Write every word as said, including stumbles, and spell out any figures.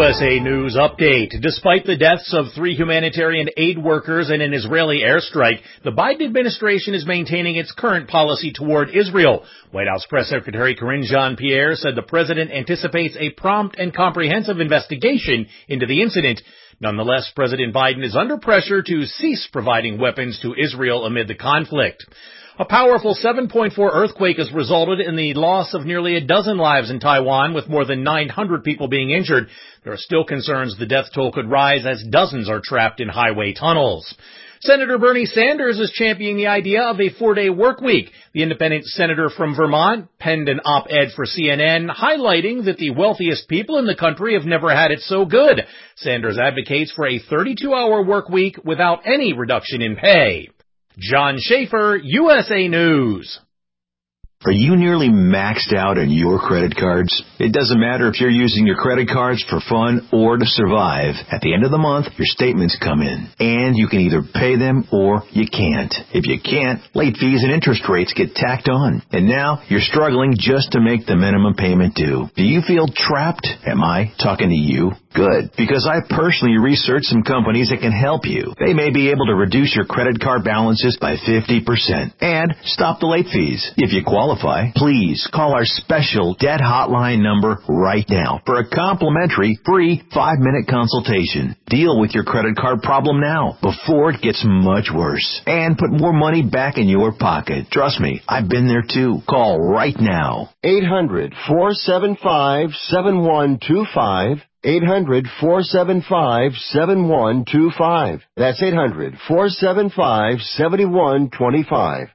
S A News Update. Despite the deaths of three humanitarian aid workers in an Israeli airstrike, the Biden administration is maintaining its current policy toward Israel. White House Press Secretary Karine Jean-Pierre said the president anticipates a prompt and comprehensive investigation into the incident. Nonetheless, President Biden is under pressure to cease providing weapons to Israel amid the conflict. A powerful seven point four earthquake has resulted in the loss of nearly a dozen lives in Taiwan, with more than nine hundred people being injured. There are still concerns the death toll could rise as dozens are trapped in highway tunnels. Senator Bernie Sanders is championing the idea of a four-day work week. The independent senator from Vermont penned an op-ed for C N N highlighting that the wealthiest people in the country have never had it so good. Sanders advocates for a thirty-two hour work week without any reduction in pay. John Schaefer, U S A News. Are you nearly maxed out on your credit cards? It doesn't matter if you're using your credit cards for fun or to survive. At the end of the month, your statements come in, and you can either pay them or you can't. If you can't, late fees and interest rates get tacked on. And now you're struggling just to make the minimum payment due. Do you feel trapped? Am I talking to you? Good, because I personally researched some companies that can help you. They may be able to reduce your credit card balances by fifty percent and stop the late fees. If you qualify, please call our special debt hotline number right now for a complimentary free five minute consultation. Deal with your credit card problem now before it gets much worse and put more money back in your pocket. Trust me, I've been there too. Call right now. eight hundred, four seven five, seven one two five. eight hundred, four seven five, seven one two five. That's eight hundred, four seven five, seven one two five.